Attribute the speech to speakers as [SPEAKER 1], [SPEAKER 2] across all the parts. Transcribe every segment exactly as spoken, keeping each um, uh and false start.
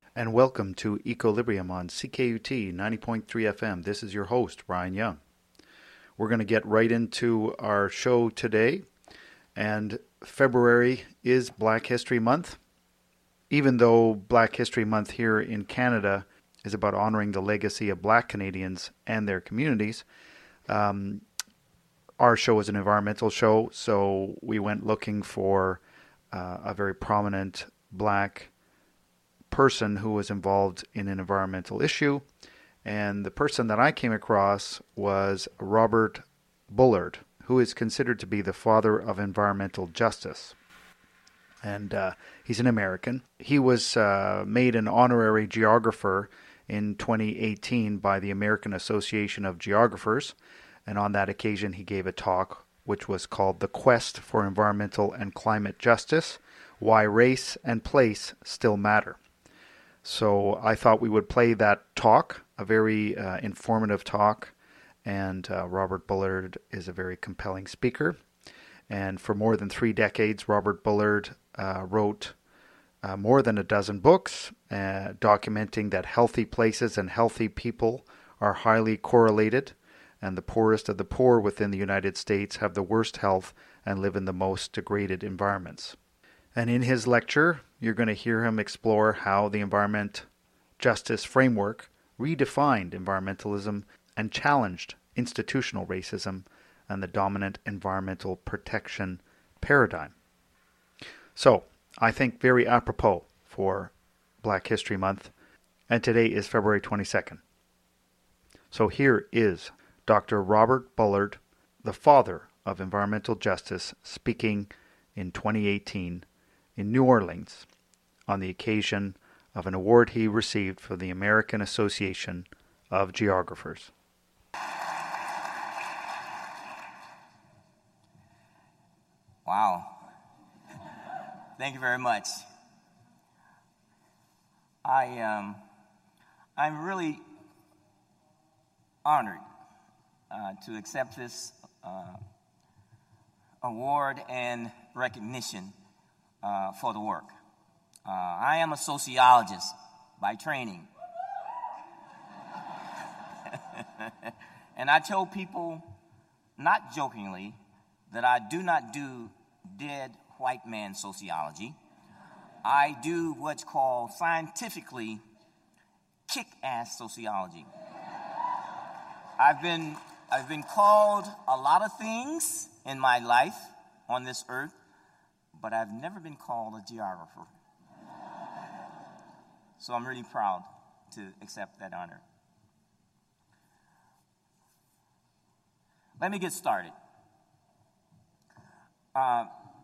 [SPEAKER 1] and welcome to Equilibrium on C K U T ninety point three F M. This is your host, Ryan Young. We're going to get right into our show today, and February is Black History Month. Even though Black History Month here in Canada is about honoring the legacy of Black Canadians and their communities, um, our show is an environmental show, so we went looking for uh, a very prominent Black person who was involved in an environmental issue, and the person that I came across was Robert Bullard, who is considered to be the father of environmental justice. And uh, he's an American. He was uh, made an honorary geographer in twenty eighteen by the American Association of Geographers, and on that occasion he gave a talk which was called The Quest for Environmental and Climate Justice, Why Race and Place Still Matter. So I thought we would play that talk, a very uh, informative talk, and uh, Robert Bullard is a very compelling speaker. And for more than three decades, Robert Bullard uh, wrote uh, more than a dozen books uh, documenting that healthy places and healthy people are highly correlated, and the poorest of the poor within the United States have the worst health and live in the most degraded environments. And in his lecture, you're going to hear him explore how the environment justice framework redefined environmentalism and challenged institutional racism and the dominant environmental protection paradigm. So, I think very apropos for Black History Month, and today is February twenty-second. So here is Doctor Robert Bullard, the father of environmental justice, speaking in twenty eighteen in New Orleans on the occasion of an award he received from the American Association of Geographers.
[SPEAKER 2] Wow. Thank you very much. I, um, I'm really honored uh, to accept this uh, award and recognition uh, for the work. Uh, I am a sociologist by training. And I tell people, not jokingly, that I do not do dead white man sociology. I do what's called scientifically kick-ass sociology. I've been, I've been called a lot of things in my life on this earth, but I've never been called a geographer. So I'm really proud to accept that honor. Let me get started. Uh,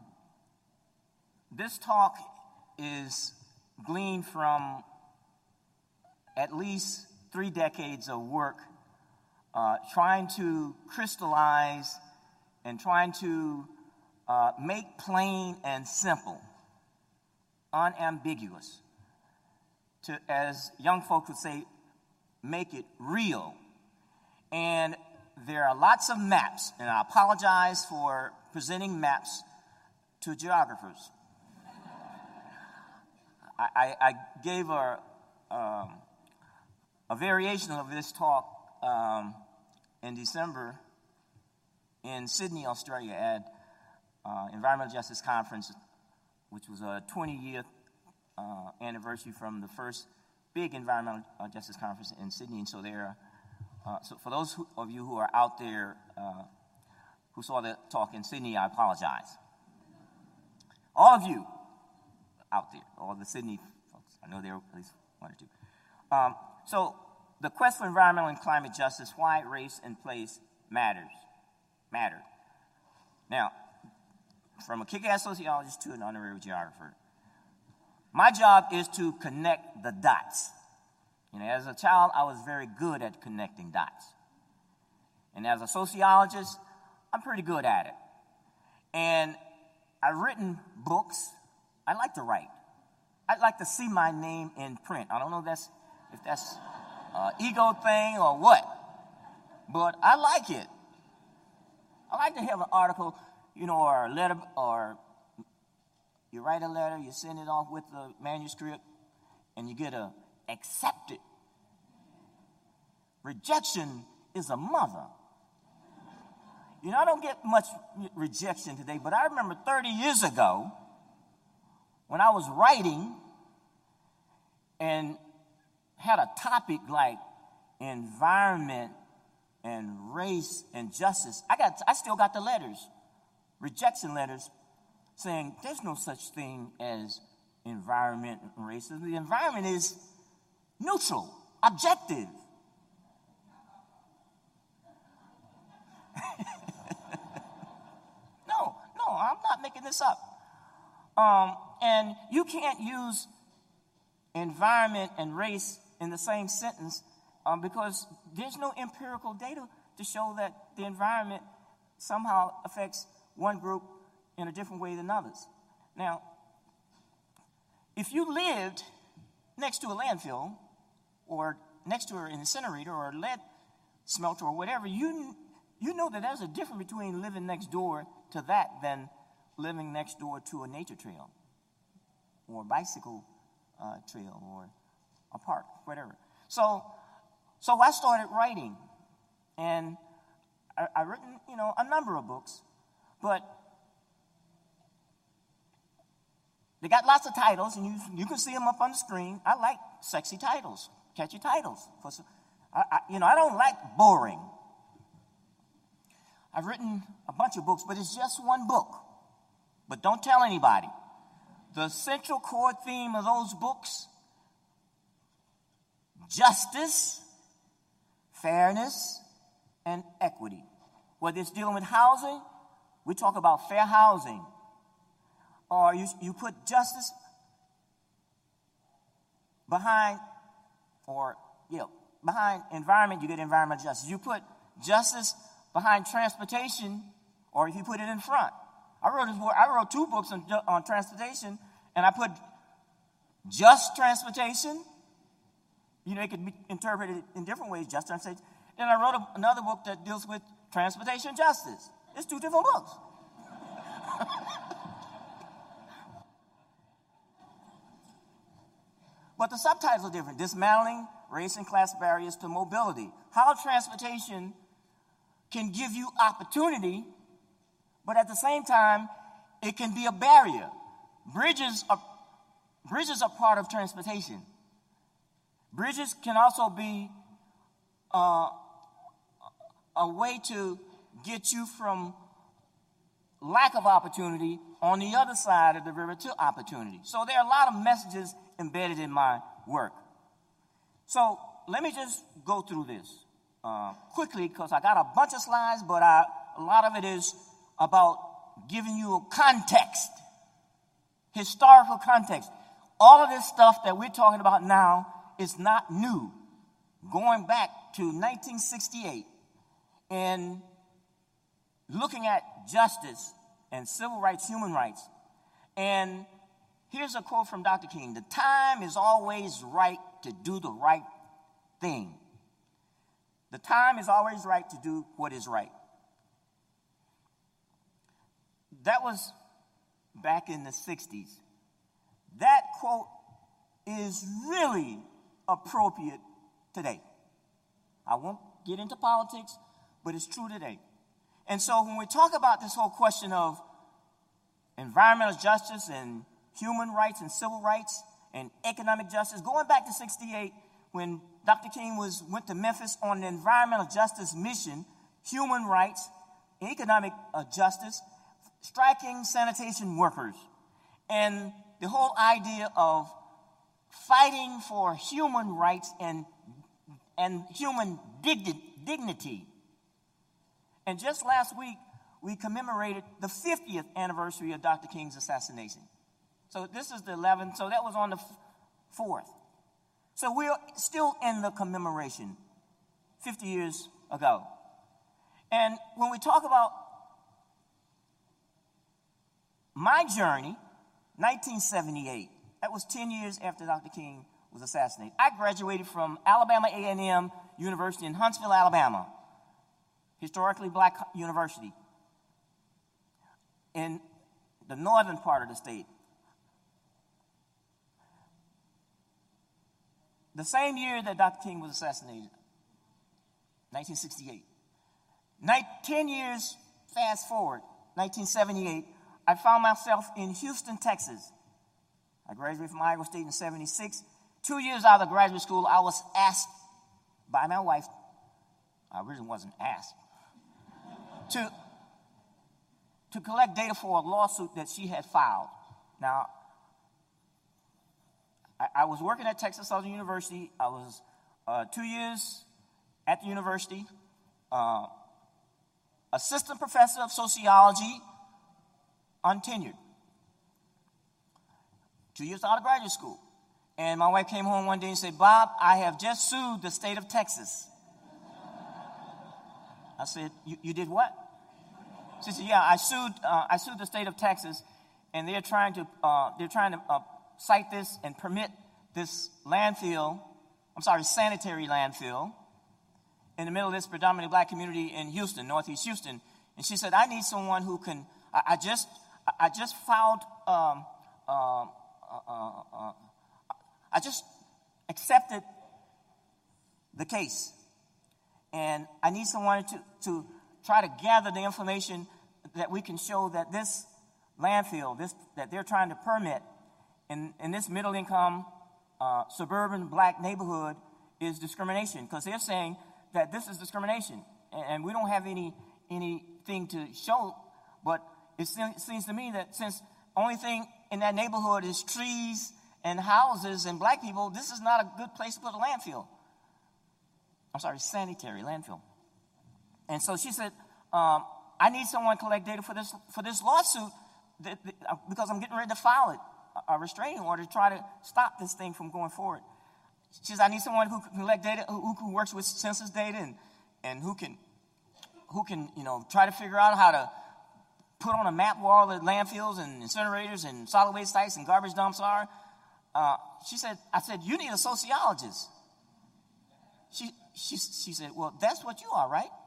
[SPEAKER 2] this talk is gleaned from at least three decades of work uh, trying to crystallize and trying to uh, make plain and simple, unambiguous, to, as young folks would say, make it real. And there are lots of maps, and I apologize for presenting maps to geographers. I, I, I gave a, um, a variation of this talk um, in December in Sydney, Australia, at uh, Environmental Justice Conference, which was a twenty-year uh, anniversary from the first big Environmental Justice Conference in Sydney. And so there, uh, so for those who, of you who are out there uh, who saw the talk in Sydney, I apologize. All of you out there, all the Sydney folks, I know there are at least one or two. Um, so the quest for environmental and climate justice, why race and place matters, matter. Now, from a kick-ass sociologist to an honorary geographer, my job is to connect the dots. You know, as a child, I was very good at connecting dots. And as a sociologist, I'm pretty good at it. And I've written books. I like to write. I'd like to see my name in print. I don't know if that's, if that's an ego thing or what, but I like it. I like to have an article, you know, or a letter, or you write a letter, you send it off with the manuscript, and you get a accepted. Rejection is a mother. You know, I don't get much rejection today, but I remember thirty years ago when I was writing and had a topic like environment and race and justice. I got, I still got the letters, rejection letters, saying there's no such thing as environment and racism. The environment is neutral, objective. no, no, I'm not making this up. Um, and you can't use environment and race in the same sentence um, because there's no empirical data to show that the environment somehow affects one group in a different way than others. Now, if you lived next to a landfill or next to an incinerator or a lead smelter or whatever, you you know that there's a difference between living next door to that than living next door to a nature trail or a bicycle uh, trail or a park, whatever. So, so I started writing, and I, I've written, you know, a number of books, but they got lots of titles, and you you can see them up on the screen. I like sexy titles, catchy titles. I, I, you know, I don't like boring. I've written a bunch of books, but it's just one book. But don't tell anybody. The central core theme of those books: justice, fairness, and equity. Whether it's dealing with housing, we talk about fair housing. Or you, you put justice behind, or, you know, behind environment, you get environmental justice. You put justice behind transportation, or if you put it in front. I wrote, I wrote two books on, on transportation, and I put just transportation. You know, it could be interpreted in different ways, just transportation. Then I wrote a, another book that deals with transportation justice. It's two different books. But the subtitles are different. Dismantling race and class barriers to mobility. How transportation can give you opportunity, but at the same time, it can be a barrier. Bridges are, bridges are part of transportation. Bridges can also be uh, a way to get you from lack of opportunity on the other side of the river to opportunity. So there are a lot of messages embedded in my work. So let me just go through this uh, quickly, because I got a bunch of slides, but I, a lot of it is about giving you a context, historical context. All of this stuff that we're talking about now is not new. Going back to nineteen sixty-eight and looking at justice and civil rights, human rights. And here's a quote from Doctor King: "The time is always right to do the right thing." The time is always right to do what is right. That was back in the sixties. That quote is really appropriate today. I won't get into politics, but it's true today. And so when we talk about this whole question of environmental justice and human rights and civil rights and economic justice, going back to sixty-eight, when Doctor King was went to Memphis on the environmental justice mission, human rights, economic uh, justice, striking sanitation workers, and the whole idea of fighting for human rights and, and human digni- dignity. And just last week, we commemorated the fiftieth anniversary of Doctor King's assassination. So this is the eleventh, so that was on the fourth. So we're still in the commemoration fifty years ago. And when we talk about my journey, nineteen seventy-eight, that was ten years after Doctor King was assassinated. I graduated from Alabama A and M University in Huntsville, Alabama, historically black university in the northern part of the state. the same year that Doctor King was assassinated, nineteen sixty-eight. Nin- Ten years fast forward, nineteen seventy-eight, I found myself in Houston, Texas. I graduated from Iowa State in seventy-six. Two years out of graduate school, I was asked by my wife, I really wasn't asked, to, to collect data for a lawsuit that she had filed. Now, I, I was working at Texas Southern University. I was uh, two years at the university, uh, assistant professor of sociology, untenured. Two years out of graduate school. And my wife came home one day and said, Bob, I have just sued the state of Texas. I said, you, you did what? She said, yeah, I sued, uh, I sued the state of Texas, and they're trying to, uh, they're trying to uh, cite this and permit this landfill, I'm sorry, sanitary landfill, in the middle of this predominantly black community in Houston, Northeast Houston. And she said, I need someone who can, I, I just, I just filed, um, uh, uh, uh, I just accepted the case. And I need someone to, to try to gather the information that we can show that this landfill, this that they're trying to permit in, in this middle-income uh, suburban black neighborhood is discrimination. Because they're saying that this is discrimination. And, and we don't have any anything to show, but it seems to me that since only thing in that neighborhood is trees and houses and black people, this is not a good place to put a landfill. I'm sorry, sanitary landfill. And so she said, um, I need someone to collect data for this for this lawsuit that, that, uh, because I'm getting ready to file it, a, a restraining order to try to stop this thing from going forward. She says, I need someone who can collect data, who, who works with census data and, and who can, who can, you know, try to figure out how to put on a map where all the landfills and incinerators and solid waste sites and garbage dumps are. Uh, she said, I said, you need a sociologist. She, she, she said, well, that's what you are, right?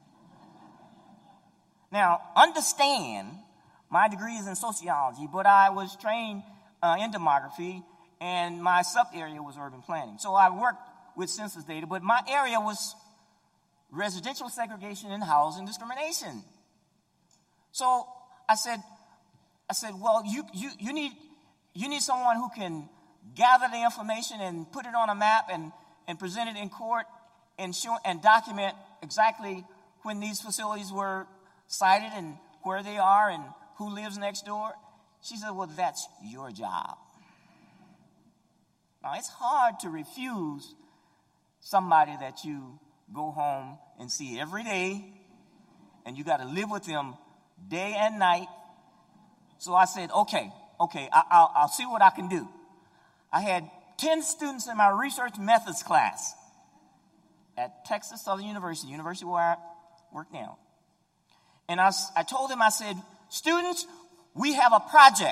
[SPEAKER 2] Now, understand, my degree is in sociology, but I was trained uh, in demography, and my sub-area was urban planning. So I worked with census data, but my area was residential segregation and housing discrimination. So I said, I said, well, you, you, you need you need someone who can gather the information and put it on a map and, and present it in court and show and document exactly when these facilities were cited and where they are and who lives next door. She said, well, that's your job. Now, it's hard to refuse somebody that you go home and see every day, and you got to live with them day and night. So I said, okay, okay, I, I'll, I'll see what I can do. I had ten students in my research methods class at Texas Southern University, university where I work now. And I, I told them, I said, students, we have a project.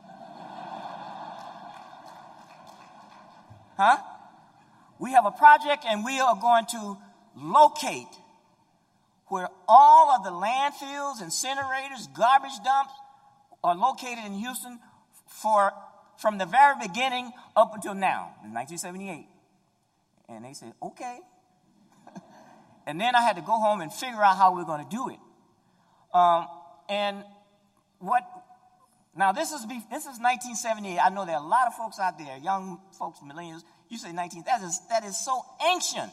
[SPEAKER 2] Huh? We have a project, and we are going to locate where all of the landfills, incinerators, garbage dumps are located in Houston for from the very beginning up until now, in nineteen seventy-eight. And they said, okay. And then I had to go home and figure out how we we're going to do it. Um, and what, now this is this is nineteen seventy-eight. I know there are a lot of folks out there, young folks, millennials. You say nineteen, that is, that is so ancient.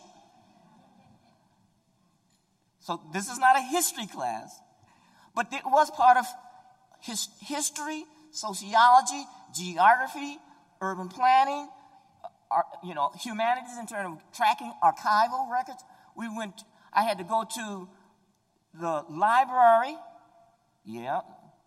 [SPEAKER 2] So this is not a history class, but it was part of his, history, sociology, geography, urban planning, uh, you know, humanities in terms of tracking archival records. We went, I had to go to the library. Yeah.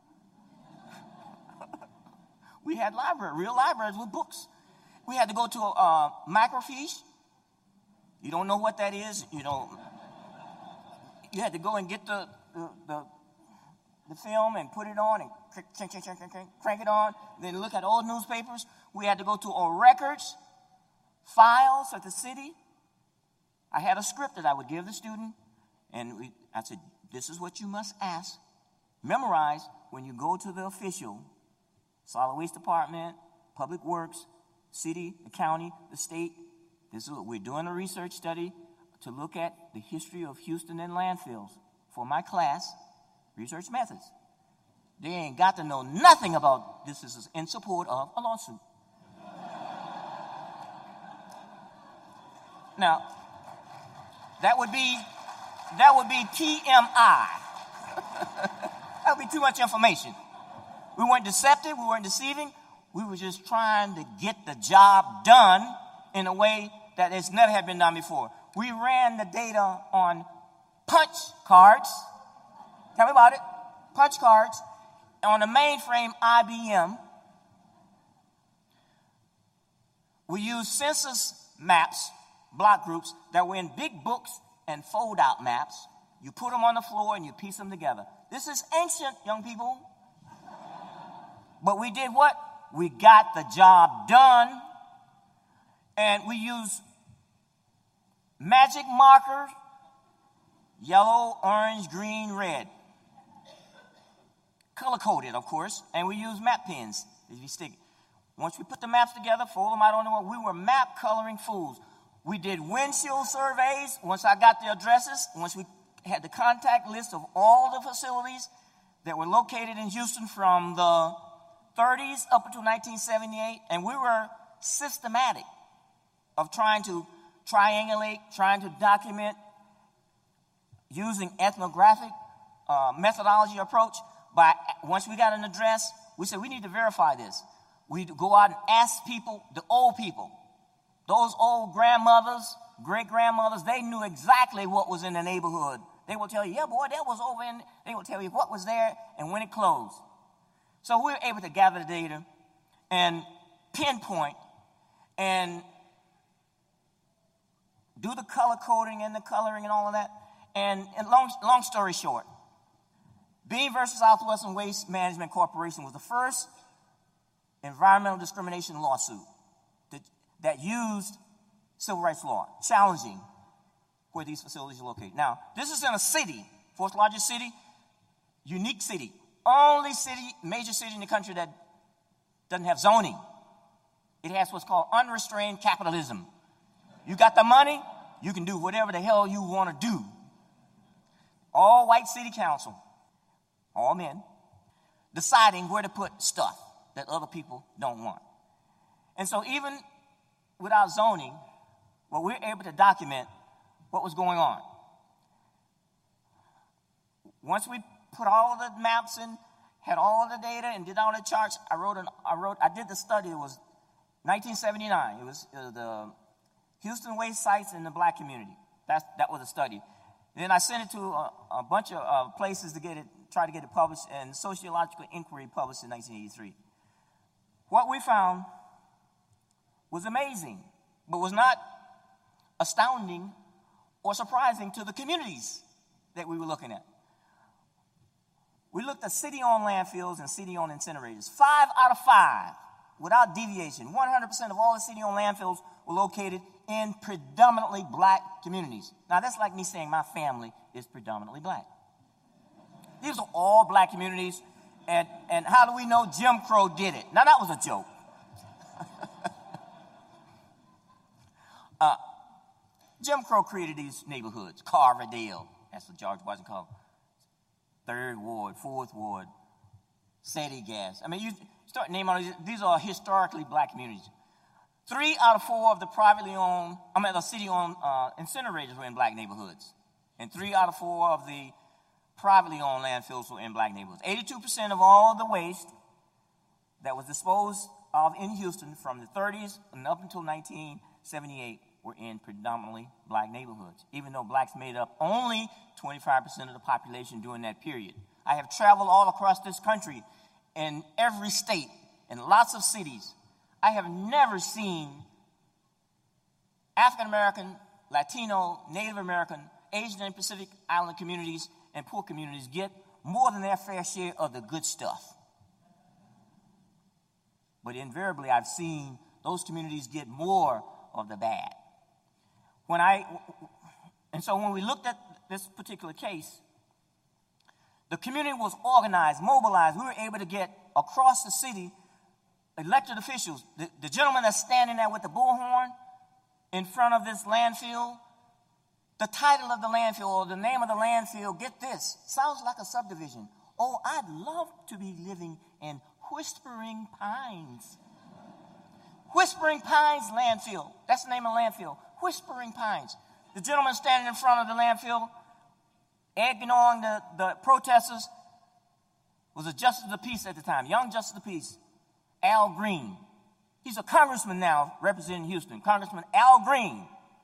[SPEAKER 2] We had library, real libraries with books. We had to go to a uh, microfiche. You don't know what that is, you know. You had to go and get the the, the, the film and put it on and crank, crank, crank, crank, crank, crank it on. Then look at old newspapers. We had to go to our records, files at the city. I had a script that I would give the student, and we, I said, this is what you must ask. Memorize when you go to the official, solid waste department, public works, city, the county, the state, This is, we're doing a research study to look at the history of Houston and landfills for my class, Research Methods. They ain't got to know nothing about this. This is in support of a lawsuit. Now, that would be that would be T M I. That would be too much information. We weren't deceptive, we weren't deceiving. We were just trying to get the job done in a way that has never had been done before. We ran the data on punch cards. Tell me about it. Punch cards on the mainframe I B M. We used census maps, block groups, that were in big books and fold-out maps. You put them on the floor and you piece them together. This is ancient, young people. But we did what? We got the job done. And we used magic markers, yellow, orange, green, red. Color-coded, of course. And we used map pens. If you stick. Once we put the maps together, fold them out on the wall, we were map coloring fools. We did windshield surveys. Once I got the addresses, once we had the contact list of all the facilities that were located in Houston from the thirties up until nineteen seventy-eight, and we were systematic of trying to triangulate, trying to document using ethnographic uh, methodology approach. By once we got an address, we said we need to verify this. We'd go out and ask people, the old people, those old grandmothers, great-grandmothers, they knew exactly what was in the neighborhood. They will tell you, yeah, boy, that was over in, they will tell you what was there and when it closed. So we were able to gather the data and pinpoint and do the color coding and the coloring and all of that. And, and long, long story short, Bean versus Southwestern Waste Management Corporation was the first environmental discrimination lawsuit that, that used civil rights law, challenging where these facilities are located. Now, this is in a city, fourth largest city, unique city, only city, major city in the country that doesn't have zoning. It has what's called unrestrained capitalism. You got the money, you can do whatever the hell you want to do. All white city council, all men, deciding where to put stuff that other people don't want. And so even without zoning, well, we're able to document what was going on. Once we put all of the maps in, had all of the data, and did all the charts, I wrote, an, I wrote, I did the study. It was nineteen seventy-nine. It was, it was the Houston waste sites in the black community. That's, that was a study. And then I sent it to a, a bunch of uh, places to get it, try to get it published, and Sociological Inquiry published in nineteen eighty-three. What we found was amazing, but was not astounding or surprising to the communities that we were looking at. We looked at city-owned landfills and city-owned incinerators. Five out of five, without deviation, one hundred percent of all the city-owned landfills were located in predominantly black communities. Now, that's like me saying my family is predominantly black. These are all black communities, and, and how do we know Jim Crow did it? Now, that was a joke. uh, Jim Crow created these neighborhoods, Carverdale, that's what George Washington called it. Third Ward, Fourth Ward, City Gas. I mean, you start naming all these. These are historically black communities. Three out of four of the privately owned, I mean, the city-owned uh, incinerators were in black neighborhoods. And three out of four of the privately owned landfills were in black neighborhoods. eighty-two percent of all the waste that was disposed of in Houston from the thirties and up until nineteen seventy-eight were in predominantly black neighborhoods, even though blacks made up only twenty-five percent of the population during that period. I have traveled all across this country in every state, in lots of cities. I have never seen African American, Latino, Native American, Asian and Pacific Islander communities and poor communities get more than their fair share of the good stuff. But invariably, I've seen those communities get more of the bad. When I, and so when we looked at this particular case, the community was organized, mobilized. We were able to get across the city elected officials. The, the gentleman that's standing there with the bullhorn, in front of this landfill. The title of the landfill or the name of the landfill, get this, sounds like a subdivision. Oh, I'd love to be living in Whispering Pines. Whispering Pines landfill. That's the name of the landfill. Whispering Pines. The gentleman standing in front of the landfill, egging on the, the protesters, was a justice of the peace at the time, young justice of the peace, Al Green. He's a congressman now representing Houston, Congressman Al Green.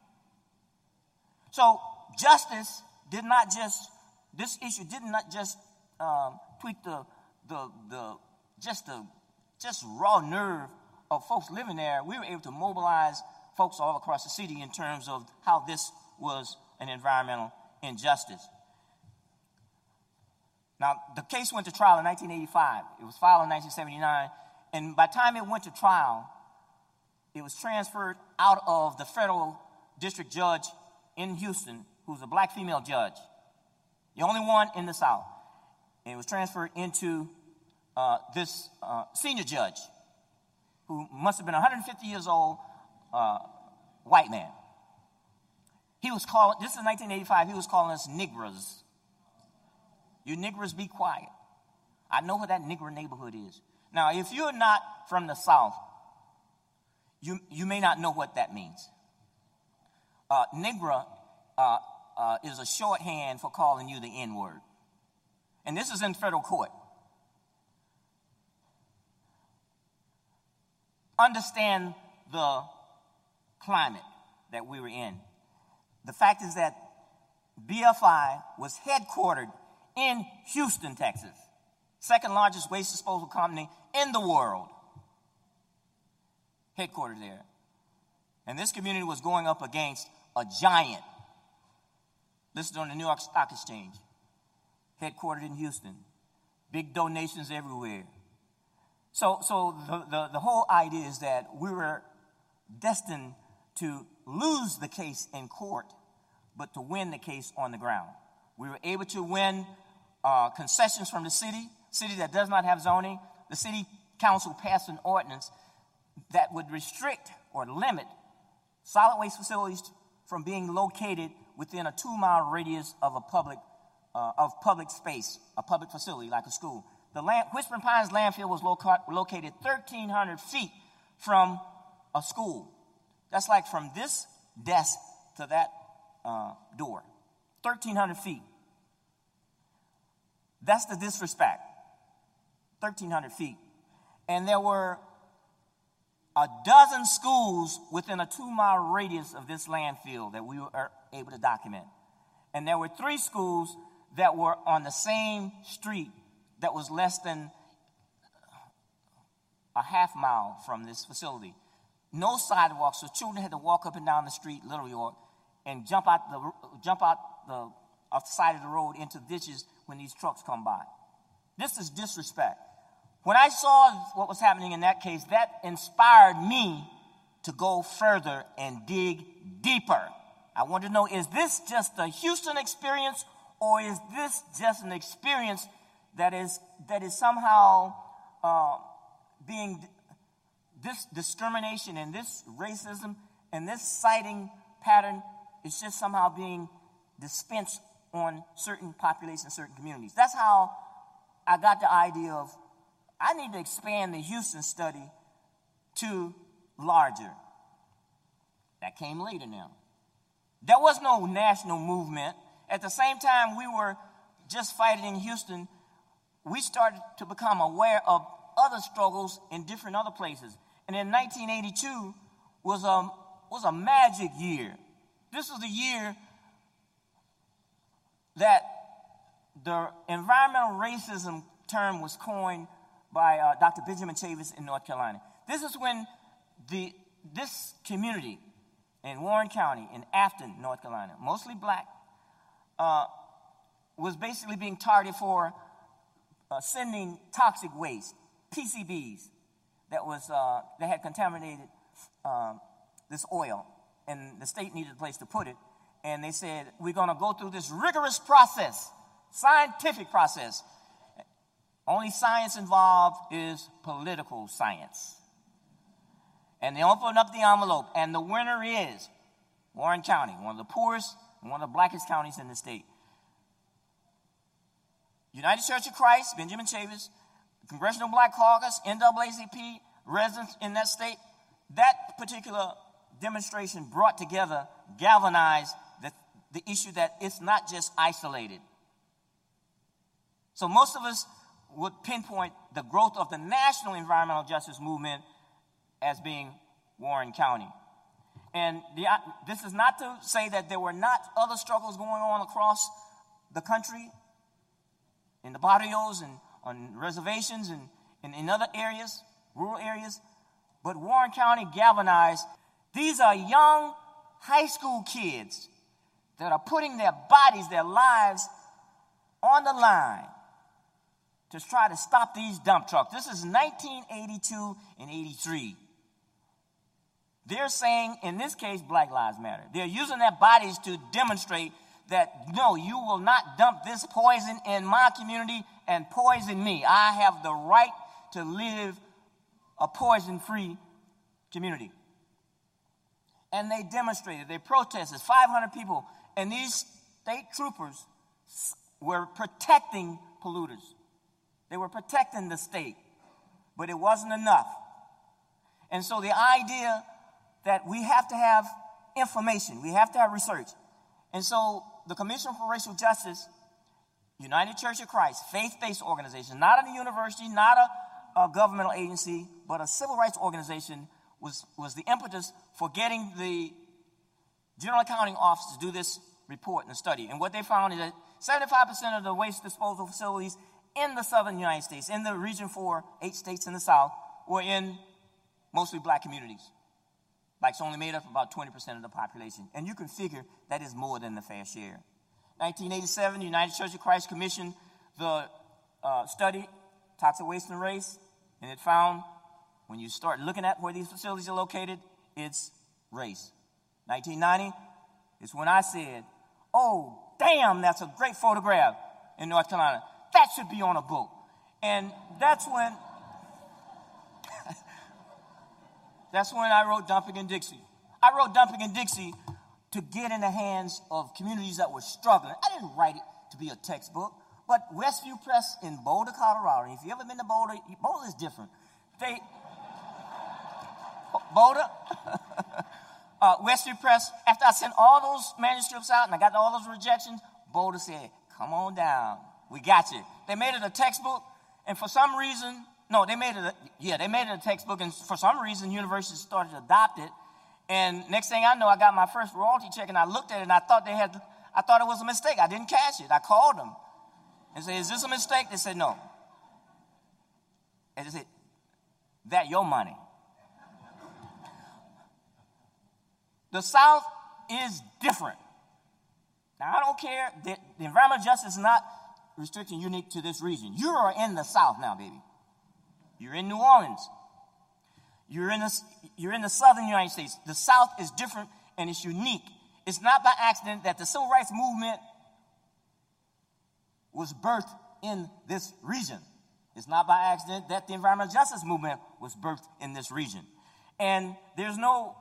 [SPEAKER 2] So justice did not just, this issue did not just um, tweak the, the, the, just the, just raw nerve of folks living there. We were able to mobilize folks all across the city in terms of how this was an environmental injustice. Now, the case went to trial in nineteen eighty-five. It was filed in nineteen seventy-nine. And by the time it went to trial, it was transferred out of the federal district judge in Houston, who's a black female judge, the only one in the South. And it was transferred into uh, this uh, senior judge, who must have been one hundred fifty years old, uh, white man. He was calling, this is nineteen eighty-five, he was calling us niggers. You niggers be quiet. I know what that nigger neighborhood is. Now, if you're not from the South, you, you may not know what that means. Uh, Negro uh, uh, is a shorthand for calling you the N-word. And this is in federal court. Understand the climate that we were in. The fact is that B F I was headquartered in Houston, Texas, second largest waste disposal company in the world, headquartered there. And this community was going up against a giant listed on the New York Stock Exchange, headquartered in Houston, big donations everywhere. So, so the, the, the whole idea is that we were destined to lose the case in court, but to win the case on the ground. We were able to win uh, concessions from the city, city that does not have zoning. The city council passed an ordinance that would restrict or limit solid waste facilities from being located within a two-mile radius of a public uh, of public space, a public facility like a school. The land, Whispering Pines landfill was loca- located thirteen hundred feet from a school. That's like from this desk to that uh, door, thirteen hundred feet. That's the disrespect, thirteen hundred feet. And there were a dozen schools within a two-mile radius of this landfill that we were able to document. And there were three schools that were on the same street that was less than a half mile from this facility. No sidewalks, so children had to walk up and down the street, literally, or and jump out the jump out the off the side of the road into ditches when these trucks come by. This is disrespect. When I saw what was happening in that case, that inspired me to go further and dig deeper. I want to know, is this just a Houston experience, or is this just an experience that is that is somehow uh, being this discrimination and this racism and this citing pattern is just somehow being dispensed on certain populations, certain communities? That's how I got the idea of I need to expand the Houston study to larger. That came later now. There was no national movement. At the same time we were just fighting in Houston, we started to become aware of other struggles in different other places. And in nineteen eighty-two was a, was a magic year. This was the year that the environmental racism term was coined by uh, Doctor Benjamin Chavis in North Carolina. This is when the this community in Warren County, in Afton, North Carolina, mostly black, uh, was basically being targeted for uh, sending toxic waste, P C Bs, that was uh, that had contaminated uh, this oil, and the state needed a place to put it. And they said, we're going to go through this rigorous process, scientific process. Only science involved is political science. And they opened up the envelope, and the winner is Warren County, one of the poorest and one of the blackest counties in the state. United Church of Christ, Benjamin Chavis, Congressional Black Caucus, N double A C P, residents in that state, that particular demonstration brought together, galvanized the, the issue that it's not just isolated. So most of us would pinpoint the growth of the national environmental justice movement as being Warren County. And the, this is not to say that there were not other struggles going on across the country, in the barrios and on reservations and, and in other areas, rural areas. But Warren County galvanized. These are young high school kids that are putting their bodies, their lives on the line to try to stop these dump trucks. This is nineteen eighty-two and eighty-three. They're saying, in this case, Black Lives Matter. They're using their bodies to demonstrate that, no, you will not dump this poison in my community and poison me. I have the right to live a poison-free community. And they demonstrated, they protested, five hundred people, and these state troopers were protecting polluters. They were protecting the state, but it wasn't enough. And so the idea that we have to have information, we have to have research. And so the Commission for Racial Justice, United Church of Christ, faith-based organization, not a university, not a, a governmental agency, but a civil rights organization, was, was the impetus for getting the General Accounting Office to do this report and the study. And what they found is that seventy-five percent of the waste disposal facilities in the southern United States, in the region four, eight states in the South, were in mostly black communities. Blacks only made up about twenty percent of the population. And you can figure that is more than the fair share. nineteen eighty-seven, the United Church of Christ commissioned the uh, study, Toxic Waste and Race, and it found when you start looking at where these facilities are located, it's race. nineteen ninety is when I said, oh, damn, that's a great photograph in North Carolina. That should be on a book. And that's when, that's when I wrote Dumping in Dixie. I wrote Dumping in Dixie to get in the hands of communities that were struggling. I didn't write it to be a textbook, but Westview Press in Boulder, Colorado, if you ever been to Boulder, Boulder is different. They, Boulder, uh, Westview Press, after I sent all those manuscripts out and I got all those rejections, Boulder said, come on down. We got you. They made it a textbook, and for some reason, no, they made it, a, yeah, they made it a textbook, and for some reason, universities started to adopt it, and next thing I know, I got my first royalty check, and I looked at it, and I thought they had, I thought it was a mistake. I didn't cash it. I called them and said, is this a mistake? They said, no. And they said, that your money. The South is different. Now, I don't care. The, the environmental justice is not restricted unique to this region. You are in the South now, baby. You're in New Orleans. You're in, the, you're in the southern United States. The South is different and it's unique. It's not by accident that the civil rights movement was birthed in this region. It's not by accident that the environmental justice movement was birthed in this region. And there's no,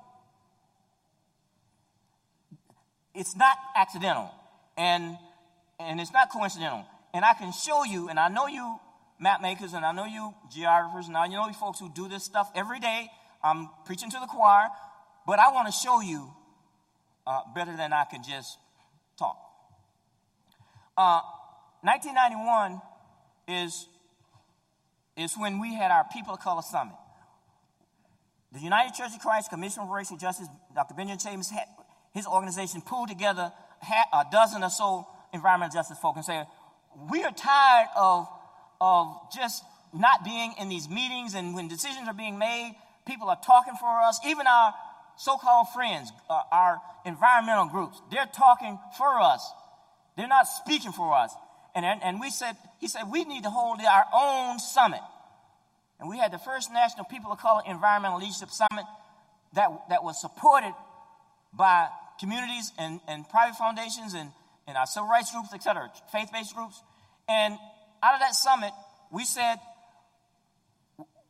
[SPEAKER 2] it's not accidental. And, and it's not coincidental. And I can show you, and I know you map makers, and I know you geographers, and I know you folks who do this stuff every day. I'm preaching to the choir, but I want to show you uh, better than I can just talk. Uh, nineteen ninety-one is, is when we had our People of Color Summit. The United Church of Christ Commission for Racial Justice, Doctor Benjamin Chavis, had, his organization pulled together a dozen or so environmental justice folk and said, we are tired of, of just not being in these meetings, and when decisions are being made, people are talking for us. Even our so-called friends, uh, our environmental groups, they're talking for us. They're not speaking for us. And, and we said, he said, we need to hold our own summit. And we had the first National People of Color Environmental Leadership Summit that, that was supported by communities and, and private foundations and, and our civil rights groups, et cetera, faith-based groups. And out of that summit, we said,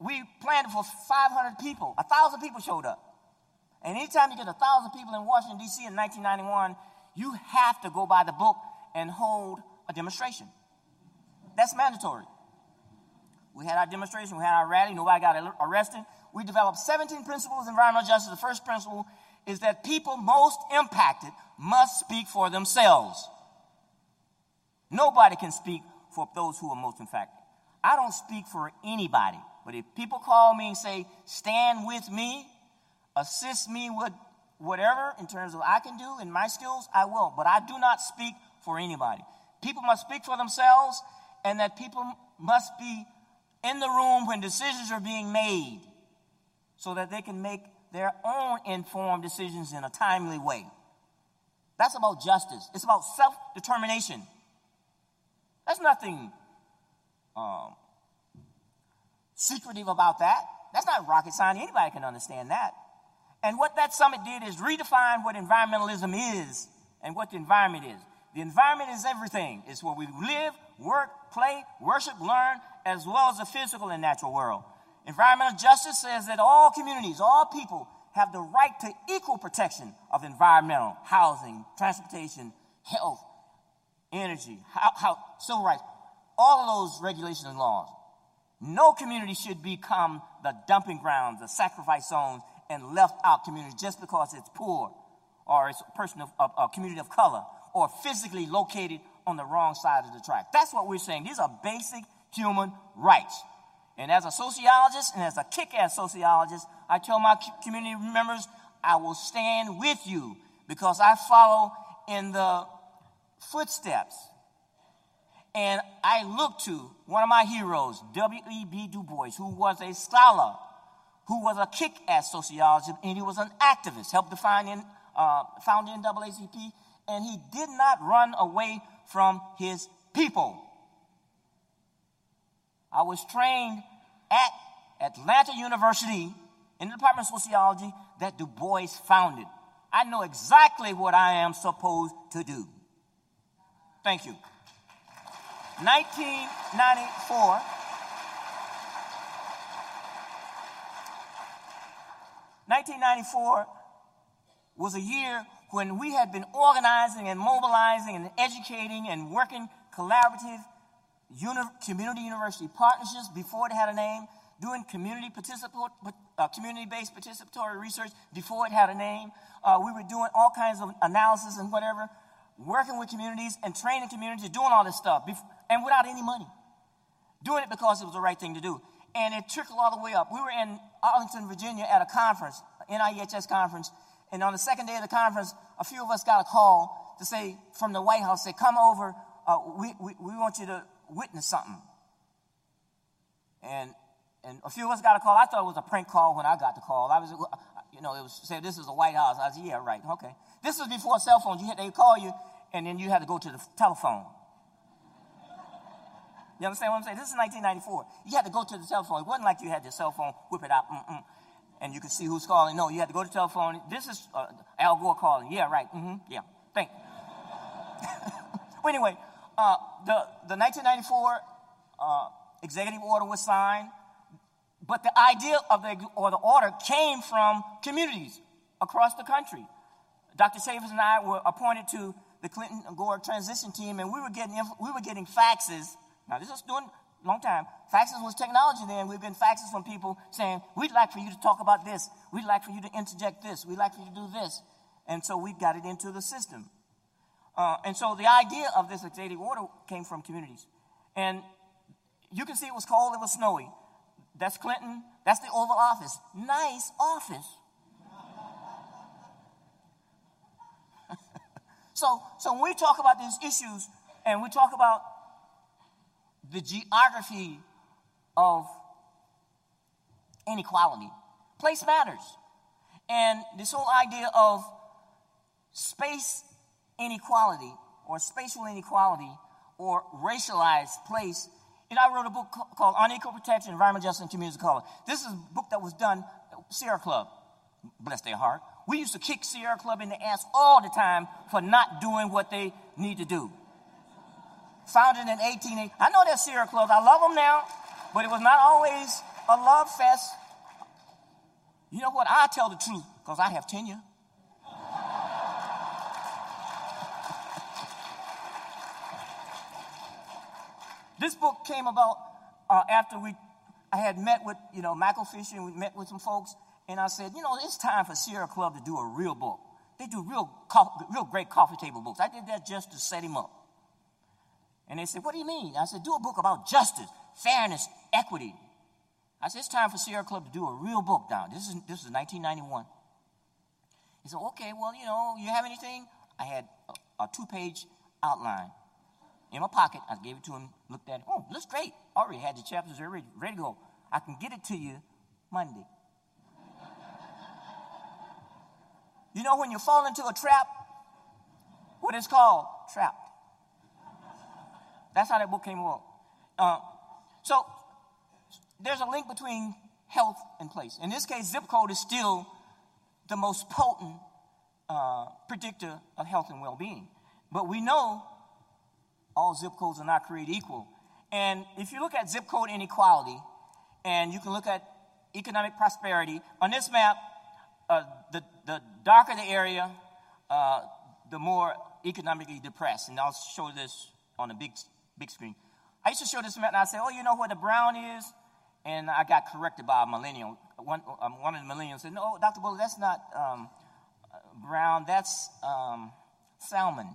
[SPEAKER 2] we planned for five hundred people. one thousand people showed up. And anytime you get one thousand people in Washington, D C in nineteen ninety-one, you have to go by the book and hold a demonstration. That's mandatory. We had our demonstration. We had our rally. Nobody got arrested. We developed seventeen principles of environmental justice. The first principle is that people most impacted must speak for themselves. Nobody can speak for those who are most impacted. I don't speak for anybody. But if people call me and say, stand with me, assist me with whatever in terms of I can do and my skills, I will. But I do not speak for anybody. People must speak for themselves, and that people must be in the room when decisions are being made so that they can make their own informed decisions in a timely way. That's about justice. It's about self-determination. There's nothing um, secretive about that. That's not rocket science. Anybody can understand that. And what that summit did is redefine what environmentalism is and what the environment is. The environment is everything. It's where we live, work, play, worship, learn, as well as the physical and natural world. Environmental justice says that all communities, all people, have the right to equal protection of environmental, housing, transportation, health, energy, how, how, civil rights, all of those regulations and laws. No community should become the dumping grounds, the sacrifice zones, and left out community just because it's poor or it's a person of a, a community of color or physically located on the wrong side of the track. That's what we're saying. These are basic human rights. And as a sociologist and as a kick-ass sociologist, I tell my community members, I will stand with you because I follow in the footsteps. And I look to one of my heroes, W E B Du Bois, who was a scholar, who was a kick-ass sociologist, and he was an activist, helped define in, uh, found the N double A C P, and he did not run away from his people. I was trained at Atlanta University in the Department of Sociology that Du Bois founded. I know exactly what I am supposed to do. Thank you. nineteen ninety-four. nineteen ninety-four was a year when we had been organizing and mobilizing and educating and working collaborative uni- community university partnerships before it had a name, doing community participatory, uh, community-based participatory research before it had a name. Uh, we were doing all kinds of analysis and whatever, working with communities and training communities, doing all this stuff, bef- and without any money. Doing it because it was the right thing to do. And it trickled all the way up. We were in Arlington, Virginia at a conference, N I E H S conference, and on the second day of the conference, a few of us got a call to say, from the White House, say, come over, uh, we, we, we want you to witness something. And and a few of us got a call. I thought it was a prank call when I got the call. I was, you know, it was said, this is the White House. I said, yeah, right, okay. This was before cell phones. You had, they call you, and then you had to go to the telephone. You understand what I'm saying? This is nineteen ninety-four. You had to go to the telephone. It wasn't like you had your cell phone, whip it out, mm-mm, and you could see who's calling. No, you had to go to the telephone. This is uh, Al Gore calling. Yeah, right. Mm-hmm. Yeah. Thank you. Well, anyway, uh, the, the nineteen ninety-four uh, executive order was signed, but the idea of the, or the order came from communities across the country. Doctor Chavis and I were appointed to the Clinton-Gore transition team, and we were getting we were getting faxes. Now, this is doing a long time. Faxes was technology then. We've been faxes from people saying, we'd like for you to talk about this. We'd like for you to interject this. We'd like for you to do this. And so we got it into the system. Uh, and so the idea of this executive order came from communities. And you can see it was cold, it was snowy. That's Clinton. That's the Oval Office. Nice office. so, so when we talk about these issues and we talk about the geography of inequality, place matters. And this whole idea of space inequality or spatial inequality or racialized place, and I wrote a book called Unequal Protection, Environmental Justice, and Communities of Color. This is a book that was done at Sierra Club, bless their heart. We used to kick Sierra Club in the ass all the time for not doing what they need to do. Founded in eighteen eighty. I know they're Sierra Clubs. I love them now, but it was not always a love fest. You know what? I tell the truth because I have tenure. This book came about uh, after we, I had met with, you know, Michael Fisher, and we met with some folks, and I said, you know, it's time for Sierra Club to do a real book. They do real, co- real great coffee table books. I did that just to set him up. And they said, what do you mean? I said, do a book about justice, fairness, equity. I said, it's time for Sierra Club to do a real book now. This is this is nineteen ninety-one. He said, okay, well, you know, you have anything? I had a, a two-page outline in my pocket. I gave it to him, looked at it. Oh, looks great. Already had the chapters ready, ready to go. I can get it to you Monday. You know when you fall into a trap? What it's called? Trapped. That's how that book came about. Uh, so there's a link between health and place. In this case, zip code is still the most potent uh, predictor of health and well-being. But we know all zip codes are not created equal. And if you look at zip code inequality, and you can look at economic prosperity, on this map, uh, the, the darker the area, uh, the more economically depressed. And I'll show this on a big, big screen. I used to show this map, and I said, oh, you know what the brown is? And I got corrected by a millennial. One, um, one of the millennials said, no, Doctor Bullard, that's not um, brown, that's um, salmon.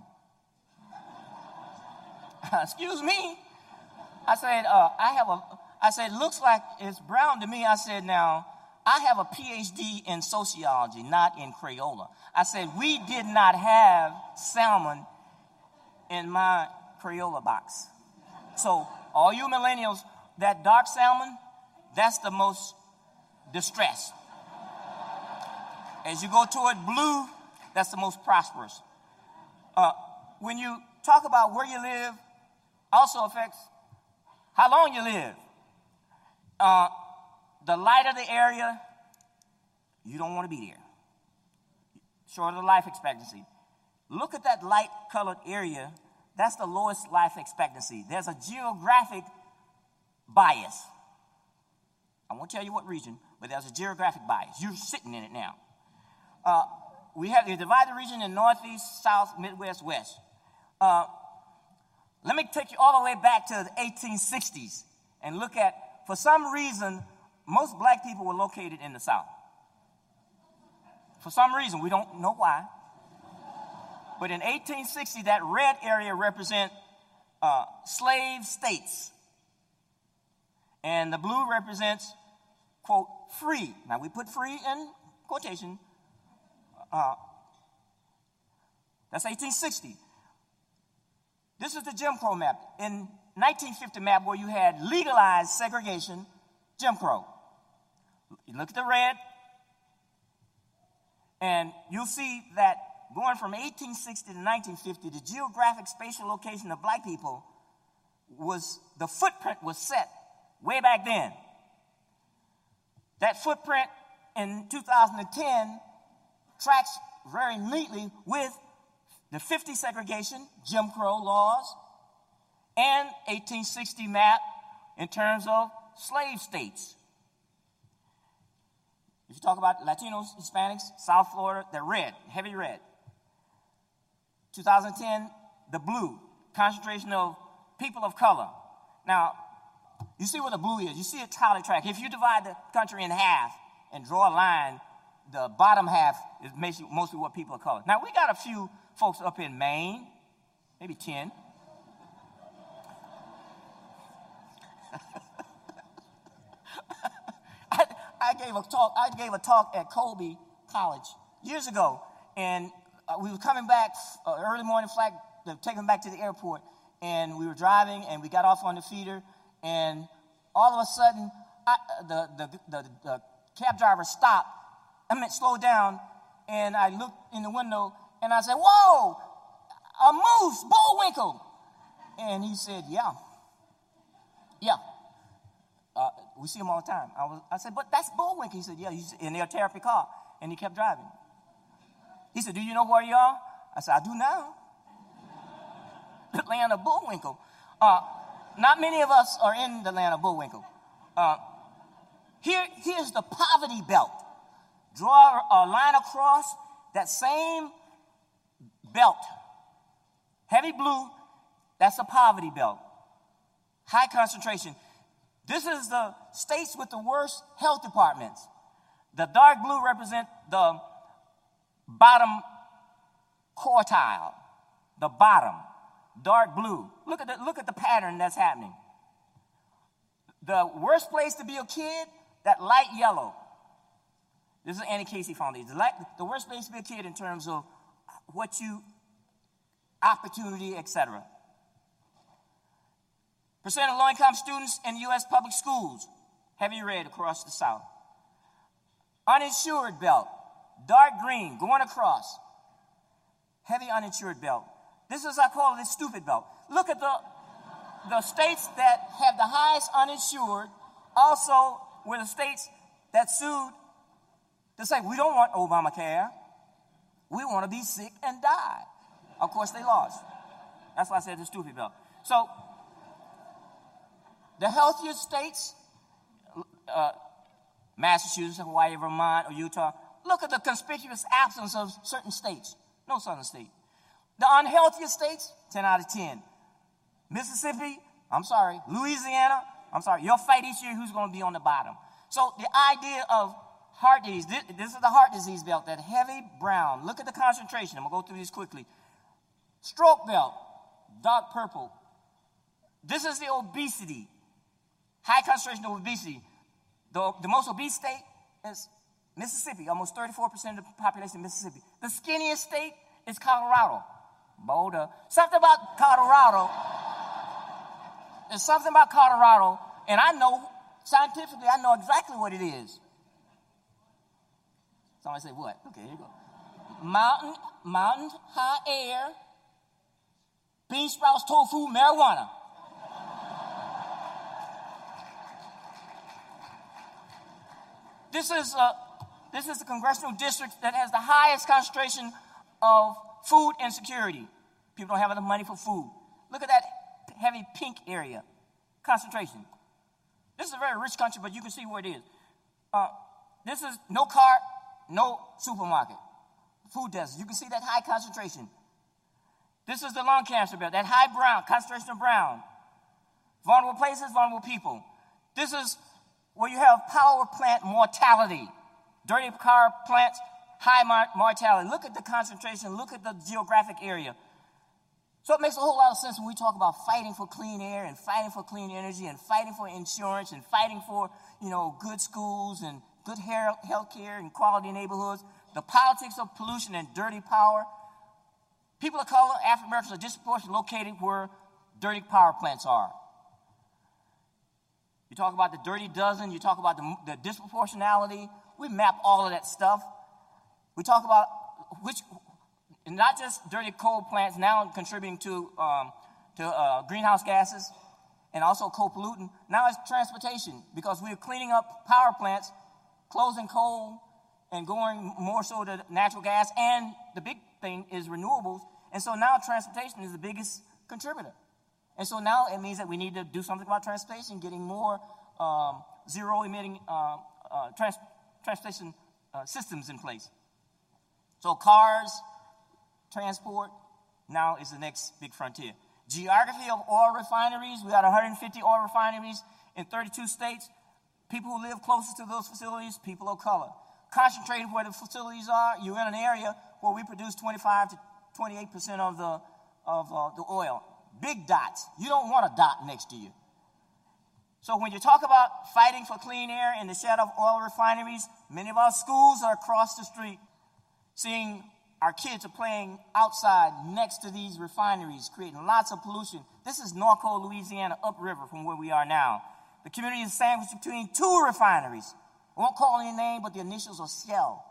[SPEAKER 2] Excuse me. I said, uh, I have a, I said, looks like it's brown to me. I said, now, I have a P H D in sociology, not in Crayola. I said, we did not have salmon in my Crayola box. So all you millennials, that dark salmon, that's the most distressed. As you go toward blue, that's the most prosperous. Uh, when you talk about where you live, also affects how long you live. Uh, the lighter the area, you don't want to be there. Shorter the life expectancy. Look at that light-colored area. That's the lowest life expectancy. There's a geographic bias. I won't tell you what region, but there's a geographic bias. You're sitting in it now. Uh, we have we divide the region in northeast, south, midwest, west. Uh, let me take you all the way back to the eighteen sixties and look at, for some reason, most black people were located in the South. For some reason, we don't know why. But in eighteen sixty, that red area represents uh, slave states. And the blue represents, quote, free. Now, we put free in quotation. Uh, that's eighteen sixty. This is the Jim Crow map. In nineteen fifty map where you had legalized segregation, Jim Crow. You look at the red, and you'll see that going from eighteen sixty to nineteen fifty, the geographic spatial location of black people was, the footprint was set way back then. That footprint in two thousand ten tracks very neatly with the fifty segregation, Jim Crow laws, and eighteen sixty map in terms of slave states. If you talk about Latinos, Hispanics, South Florida, they're red, heavy red. two thousand ten, the blue, concentration of people of color. Now, you see what the blue is. You see a tally track. If you divide the country in half and draw a line, the bottom half is mostly what people of color. Now, we got a few folks up in Maine, maybe ten. I, I gave a talk. I gave a talk at Colby College years ago, and uh, we were coming back uh, early morning flight, to take them back to the airport, and we were driving, and we got off on the feeder, and all of a sudden, I, the, the, the, the cab driver stopped. I meant slowed down, and I looked in the window, and I said, "Whoa, a moose, Bullwinkle." And he said, "Yeah, yeah, uh, we see him all the time." I, was, I said, "But that's Bullwinkle." He said, "Yeah, he's in their therapy car," and he kept driving. He said, "Do you know where you are?" I said, "I do now." The land of Bullwinkle. Uh, not many of us are in the land of Bullwinkle. Uh, Here, here's the poverty belt. Draw a line across that same belt. Heavy blue, that's the poverty belt. High concentration. This is the states with the worst health departments. The dark blue represent the bottom quartile, the bottom, dark blue. Look at the, look at the pattern that's happening. The worst place to be a kid, that light yellow. This is Annie Casey Foundation. The, light, the worst place to be a kid in terms of what you, opportunity, et cetera. Percent of low-income students in U S public schools, heavy red across the South. Uninsured belt, dark green, going across. Heavy uninsured belt. This is, I call it, the stupid belt. Look at the, the states that have the highest uninsured, also were the states that sued to say, we don't want Obamacare. We want to be sick and die. Of course, they lost. That's why I said the stupid belt. So, the healthiest states, uh, Massachusetts, Hawaii, Vermont, or Utah, look at the conspicuous absence of certain states. No southern state. The unhealthiest states, ten out of ten. Mississippi, I'm sorry. Louisiana, I'm sorry. You'll fight each year who's going to be on the bottom. So the idea of heart disease, this, this is the heart disease belt, that heavy brown. Look at the concentration. I'm going to go through these quickly. Stroke belt, dark purple. This is the obesity. High concentration of obesity. The, the most obese state is Mississippi, almost thirty-four percent of the population in Mississippi. The skinniest state is Colorado. Boulder. Something about Colorado. There's something about Colorado, and I know, scientifically, I know exactly what it is. Somebody say, what? Okay, here you go. Mountain, mountain high air, bean sprouts, tofu, marijuana. This is a, this is a congressional district that has the highest concentration of food insecurity. People don't have enough money for food. Look at that heavy pink area, concentration. This is a very rich country, but you can see where it is. Uh, this is no car, no supermarket. Food desert. You can see that high concentration. This is the lung cancer belt, that high brown, concentration of brown. Vulnerable places, vulnerable people. This is where you have power plant mortality. Dirty power plants, high mortality. Look at the concentration. Look at the geographic area. So it makes a whole lot of sense when we talk about fighting for clean air and fighting for clean energy and fighting for insurance and fighting for, you know, good schools and good health care and quality neighborhoods. The politics of pollution and dirty power. People of color, African Americans, are disproportionately located where dirty power plants are. You talk about the dirty dozen. You talk about the, the disproportionality. We map all of that stuff. We talk about which, not just dirty coal plants now contributing to, um, to uh, greenhouse gases and also co-pollutant. Now it's transportation, because we're cleaning up power plants, closing coal, and going more so to natural gas. And the big thing is renewables. And so now transportation is the biggest contributor. And so now it means that we need to do something about transportation, getting more um, zero-emitting uh, uh, trans transportation uh, systems in place. So cars, transport, now is the next big frontier. Geography of oil refineries. We got one hundred fifty oil refineries in thirty-two states. People who live closest to those facilities, people of color. Concentrated where the facilities are, you're in an area where we produce twenty-five to twenty-eight percent of the, of uh, the oil. Big dots. You don't want a dot next to you. So when you talk about fighting for clean air in the shadow of oil refineries, many of our schools are across the street. Seeing our kids are playing outside next to these refineries, creating lots of pollution. This is Norco, Louisiana, upriver from where we are now. The community is sandwiched between two refineries. I won't call any name, but the initials are Shell.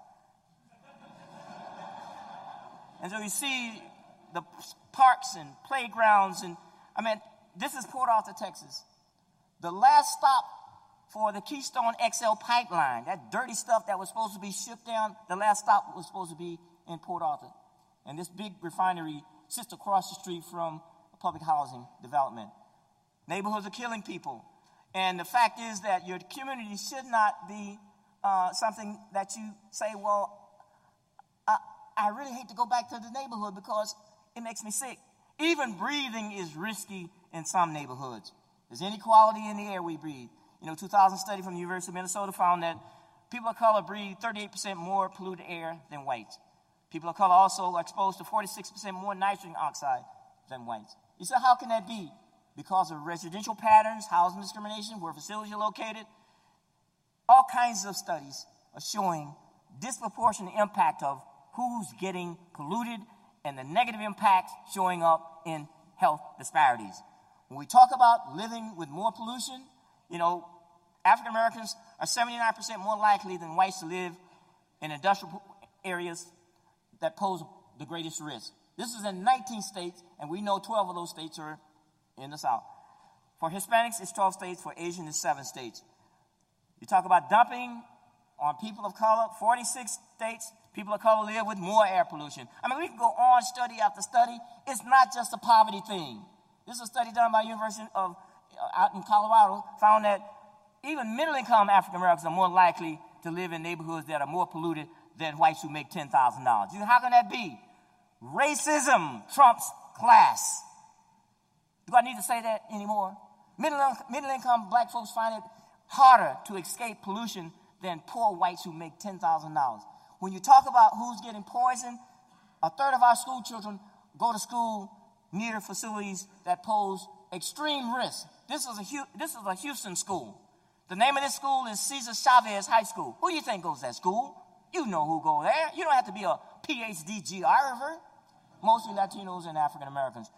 [SPEAKER 2] And so you see the parks and playgrounds, and I mean, this is Port Arthur, Texas. The last stop for the Keystone X L pipeline, that dirty stuff that was supposed to be shipped down, the last stop was supposed to be in Port Arthur. And this big refinery sits across the street from a public housing development. Neighborhoods are killing people. And the fact is that your community should not be uh, something that you say, well, I, I really hate to go back to the neighborhood because it makes me sick. Even breathing is risky in some neighborhoods. There's inequality in the air we breathe. You know, two thousand study from the University of Minnesota found that people of color breathe thirty-eight percent more polluted air than whites. People of color also are exposed to forty-six percent more nitrogen oxide than whites. You say, how can that be? Because of residential patterns, housing discrimination, where facilities are located. All kinds of studies are showing disproportionate impact of who's getting polluted and the negative impact showing up in health disparities. When we talk about living with more pollution, you know, African Americans are seventy-nine percent more likely than whites to live in industrial areas that pose the greatest risk. This is in nineteen states, and we know twelve of those states are in the South. For Hispanics, it's twelve states. For Asians, it's seven states. You talk about dumping on people of color, forty-six states, people of color live with more air pollution. I mean, we can go on study after study. It's not just a poverty thing. This is a study done by University of uh, out in Colorado, found that even middle-income African Americans are more likely to live in neighborhoods that are more polluted than whites who make ten thousand dollars. You know, how can that be? Racism trumps class. Do I need to say that anymore? Middle, middle-income black folks find it harder to escape pollution than poor whites who make ten thousand dollars. When you talk about who's getting poisoned, a third of our school children go to school near facilities that pose extreme risk. This is a, this is a Houston school. The name of this school is Cesar Chavez High School. Who do you think goes to that school? You know who go there. You don't have to be a P H D geographer. Mostly Latinos and African Americans.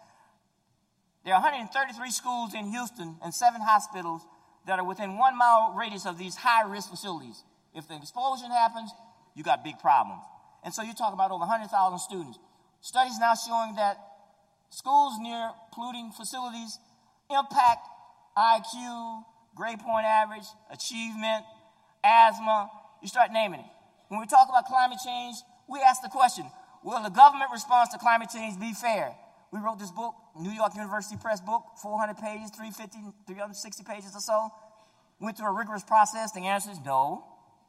[SPEAKER 2] There are one hundred thirty-three schools in Houston and seven hospitals that are within one mile radius of these high-risk facilities. If the explosion happens, you got big problems. And so you talk about over one hundred thousand students. Studies now showing that schools near polluting facilities impact I Q, grade point average, achievement, asthma. You start naming it. When we talk about climate change, we ask the question, will the government response to climate change be fair? We wrote this book, New York University Press book, four hundred pages, three hundred fifty, three hundred sixty pages or so. Went through a rigorous process. The answer is no.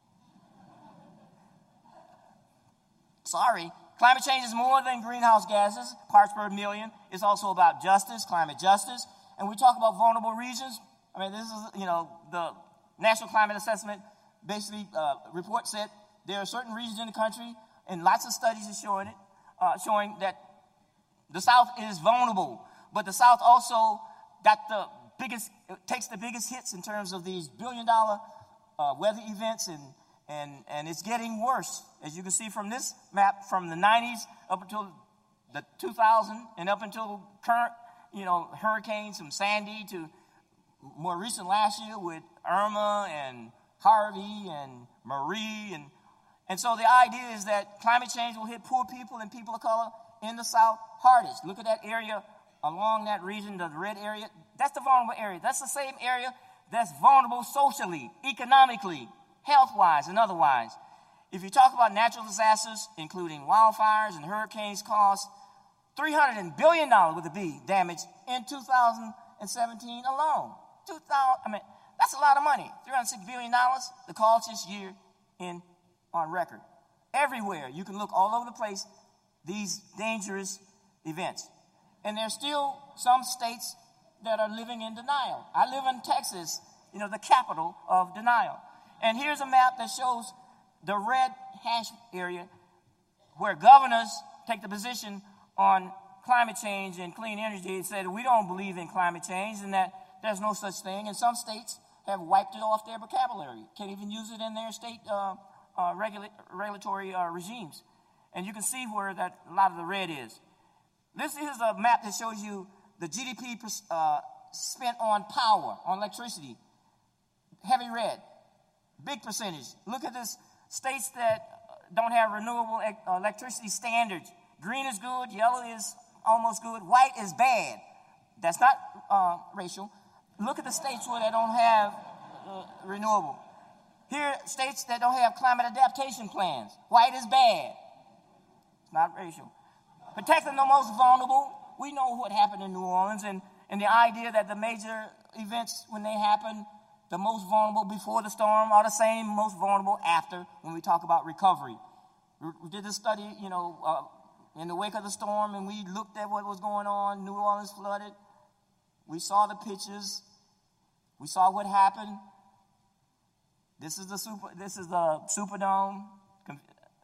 [SPEAKER 2] Sorry. Climate change is more than greenhouse gases, parts per million. It's also about justice, climate justice. And we talk about vulnerable regions. I mean, this is, you know, the National Climate Assessment basically uh, report said there are certain regions in the country, and lots of studies are showing it, uh, showing that the South is vulnerable. But the South also got the biggest, takes the biggest hits in terms of these billion-dollar uh, weather events, and and and it's getting worse, as you can see from this map, from the nineties up until the two thousand, and up until current, you know, hurricanes from Sandy to more recent last year with Irma and Harvey and Marie, and and so the idea is that climate change will hit poor people and people of color in the South hardest. Look at that area along that region, the red area. That's the vulnerable area. That's the same area that's vulnerable socially, economically, health-wise, and otherwise. If you talk about natural disasters, including wildfires and hurricanes, cost three hundred billion dollars with a B damage in two thousand seventeen alone. two thousand, I mean, that's a lot of money. three hundred six billion dollars, the cost this year in on record. Everywhere, you can look all over the place, these dangerous events. And there's still some states that are living in denial. I live in Texas, you know, the capital of denial. And here's a map that shows the red hash area where governors take the position on climate change and clean energy and said we don't believe in climate change and that there's no such thing. And some states have wiped it off their vocabulary. Can't even use it in their state uh, uh, regula- regulatory uh, regimes. And you can see where that a lot of the red is. This is a map that shows you the G D P uh, spent on power, on electricity. Heavy red, big percentage. Look at this, states that don't have renewable electricity standards. Green is good, yellow is almost good, white is bad. That's not uh, racial. Look at the states where they don't have uh, renewable. Here, states that don't have climate adaptation plans. White is bad. It's not racial. Protecting the most vulnerable. We know what happened in New Orleans, and, And the idea that the major events, when they happen, the most vulnerable before the storm are the same most vulnerable after, when we talk about recovery. We did a study, you know, uh, in the wake of the storm, and we looked at what was going on. New Orleans flooded. We saw the pictures. We saw what happened. This is the super. This is the Superdome Con-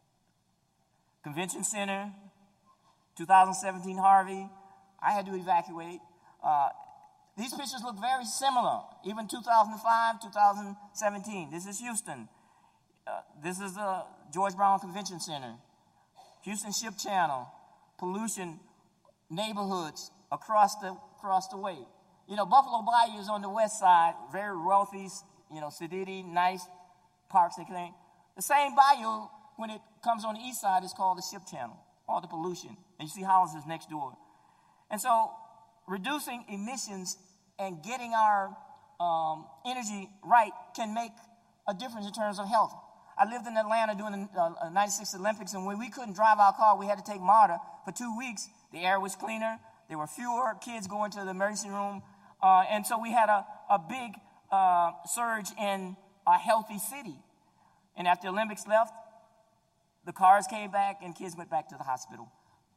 [SPEAKER 2] Convention Center. twenty seventeen Harvey. I had to evacuate. Uh, these pictures look very similar. Even two thousand five, two thousand seventeen. This is Houston. Uh, this is the George Brown Convention Center. Houston Ship Channel. Pollution, neighborhoods across the across the way. You know, Buffalo Bayou is on the west side, very wealthy, you know, sedity, nice parks and things. The same bayou, when it comes on the east side, is called the Ship Channel, all the pollution. And you see houses next door. And so reducing emissions and getting our um, energy right can make a difference in terms of health. I lived in Atlanta doing the uh, ninety-six Olympics, and when we couldn't drive our car, we had to take MARTA for two weeks. The air was cleaner. There were fewer kids going to the emergency room. Uh, and so we had a, a big uh, surge in a healthy city. And after the Olympics left, the cars came back and kids went back to the hospital.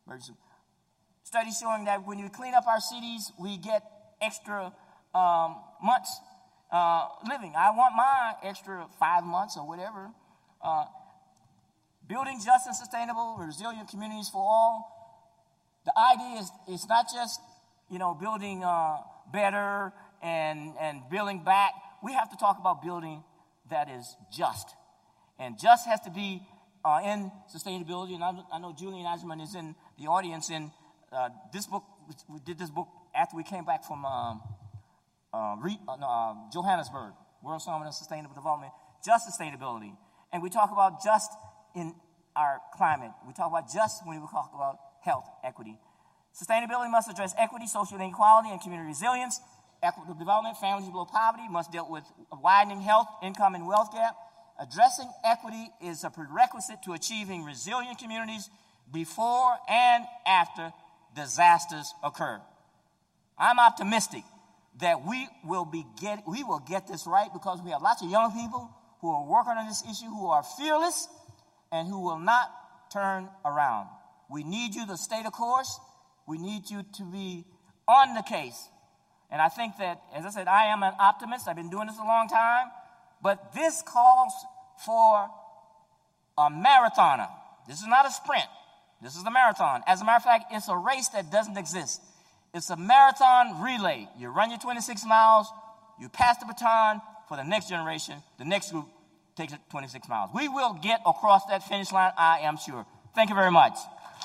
[SPEAKER 2] Studies showing that when you clean up our cities, we get extra um, months uh, living. I want my extra five months or whatever. Uh, building just and sustainable, resilient communities for all. The idea is it's not just, you know, building uh, better and, and building back. We have to talk about building that is just. And just has to be uh, in sustainability. And I, I know Julian Eisenman is in the audience. And uh, this book, we did this book after we came back from um, uh, Re, uh, uh, Johannesburg, World Summit on Sustainable Development, just sustainability. And we talk about just in our climate. We talk about just when we talk about health equity. Sustainability must address equity, social inequality, and community resilience. Equitable development, families below poverty must deal with a widening health, income, and wealth gap. Addressing equity is a prerequisite to achieving resilient communities before and after disasters occur. I'm optimistic that we will be get we will get this right because we have lots of young people who are working on this issue, who are fearless, and who will not turn around. We need you to stay the course. We need you to be on the case. And I think that, as I said, I am an optimist. I've been doing this a long time. But this calls for a marathoner. This is not a sprint. This is a marathon. As a matter of fact, it's a race that doesn't exist. It's a marathon relay. You run your twenty-six miles, you pass the baton for the next generation. The next group takes it twenty-six miles. We will get across that finish line, I am sure. Thank you very much.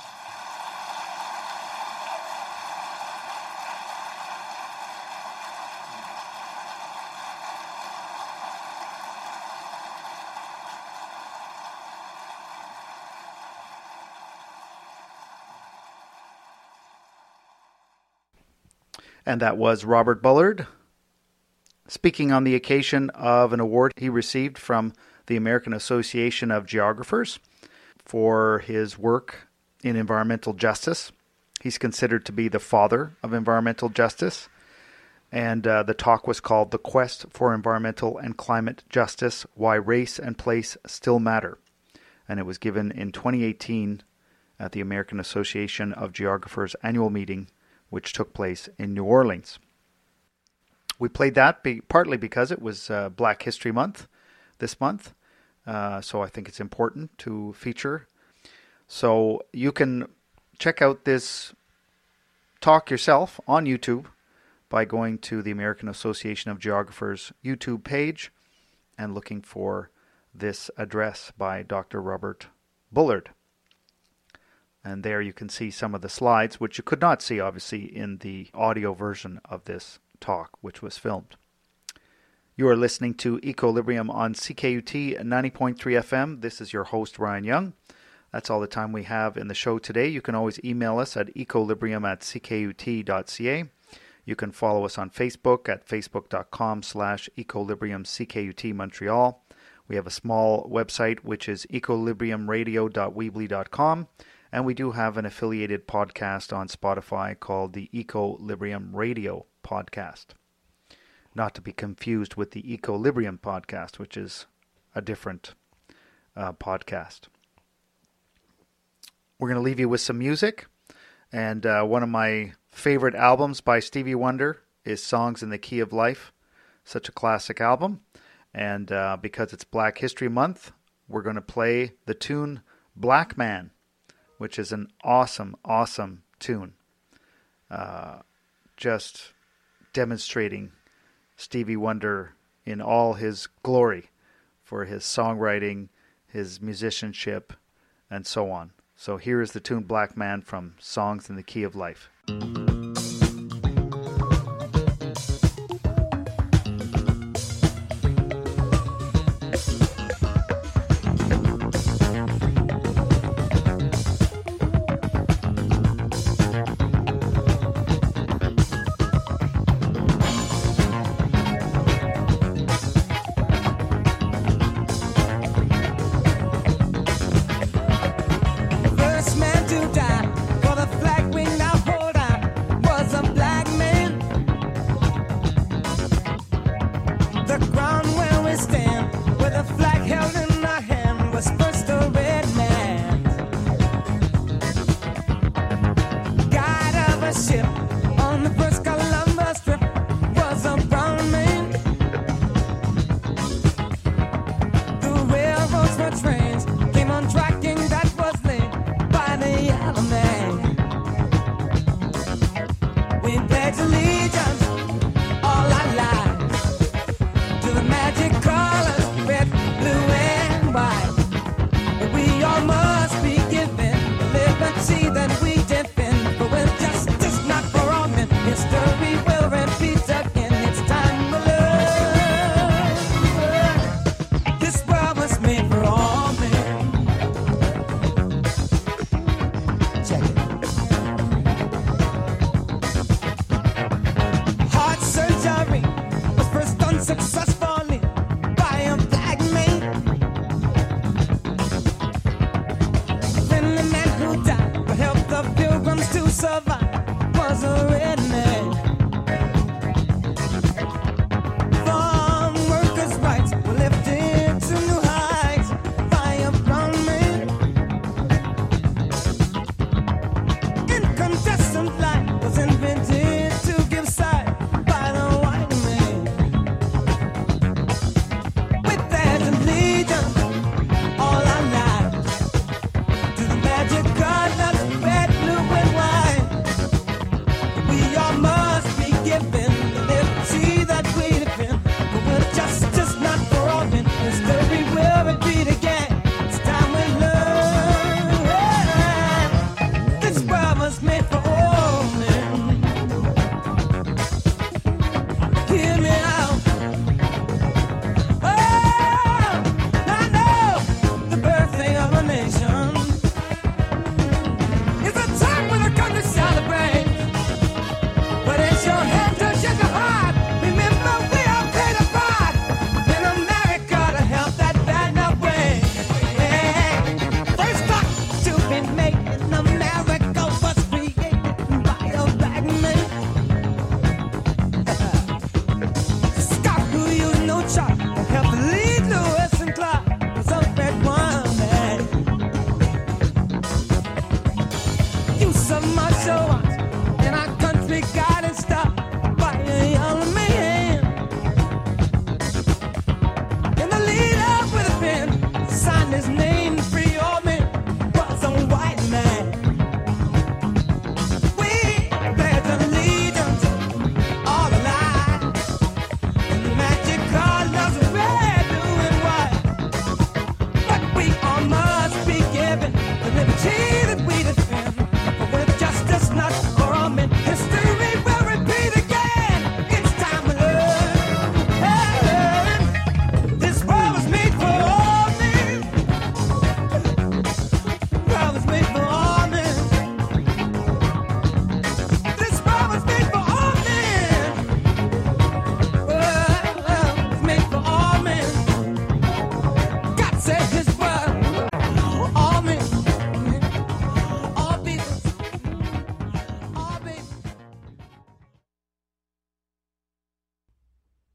[SPEAKER 1] And that was Robert Bullard, speaking on the occasion of an award he received from the American Association of Geographers for his work in environmental justice. He's considered to be the father of environmental justice. And uh, the talk was called The Quest for Environmental and Climate Justice, Why Race and Place Still Matter. And it was given in twenty eighteen at the American Association of Geographers annual meeting, which took place in New Orleans. We played that be, partly because it was uh, Black History Month this month, uh, so I think it's important to feature. So you can check out this talk yourself on YouTube by going to the American Association of Geographers YouTube page and looking for this address by Doctor Robert Bullard. And there you can see some of the slides, which you could not see, obviously, in the audio version of this talk, which was filmed. You are listening to Equilibrium on C K U T ninety point three F M. This is your host, Ryan Young. That's all the time we have in the show today. You can always email us at equilibrium at c k u t dot c a. You can follow us on Facebook at facebook.com slash equilibrium ckut Montreal. We have a small website, which is equilibrium radio dot weebly dot com. And we do have an affiliated podcast on Spotify called the Equilibrium Radio Podcast. Not to be confused with the Equilibrium Podcast, which is a different uh, podcast. We're going to leave you with some music. And uh, one of my favorite albums by Stevie Wonder is Songs in the Key of Life. Such a classic album. And uh, because it's Black History Month, we're going to play the tune Black Man, which is an awesome, awesome tune. Uh, just demonstrating Stevie Wonder in all his glory for his songwriting, his musicianship, and so on. So here is the tune Black Man from Songs in the Key of Life.
[SPEAKER 3] First man to die, for the flag we now hold on.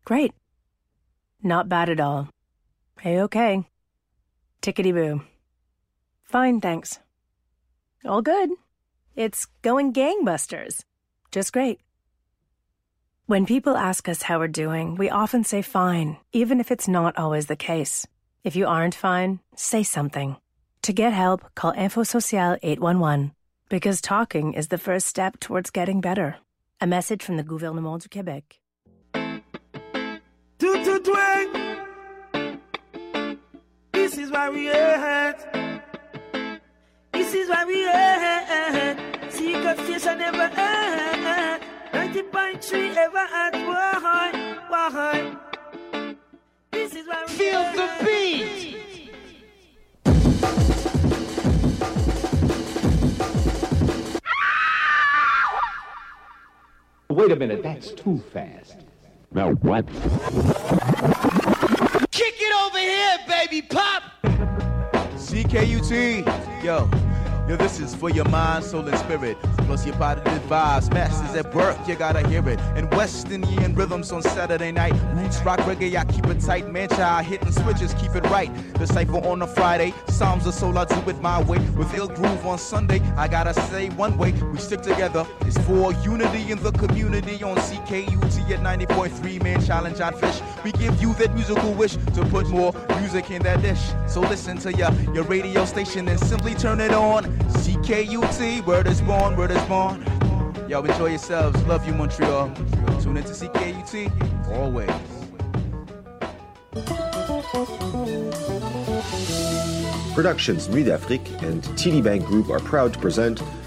[SPEAKER 3] Great. Not bad at all. A-okay. Tickety-boo. Fine, thanks. All good. It's going gangbusters. Just great. When people ask us how we're doing, we often say fine, even if it's not always the case. If you aren't fine, say something. To get help, call InfoSocial eight one one, because talking is the first step towards getting better. A message from the Gouvernement du Québec.
[SPEAKER 4] Toot toot twang. This is why we at. This is why we at. Secret station never at. ninety point three ever at. Why, why? This is why we feel at. The beat.
[SPEAKER 5] Wait a minute, that's too fast. Now what?
[SPEAKER 4] Kick it over here, baby pop!
[SPEAKER 6] C K U T, yo. Yo, this is for your mind, soul, and spirit. Plus your positive vibes. Masters at work, you gotta hear it. And West Indian rhythms on Saturday night. Roots, rock, reggae, I keep it tight. Man, child, hitting switches, keep it right. The cypher on a Friday. Psalms of soul, I do it my way. With ill groove on Sunday, I gotta say one way. We stick together. It's for unity in the community on C K U T at ninety point three. Man, challenge on Fish. We give you that musical wish to put more music in that dish. So listen to your, your radio station and simply turn it on. C K U T, word is born, word is born. Y'all enjoy yourselves. Love you, Montreal. Tune into C K U T always.
[SPEAKER 7] Productions Nuit d'Afrique and T D Bank Group are proud to present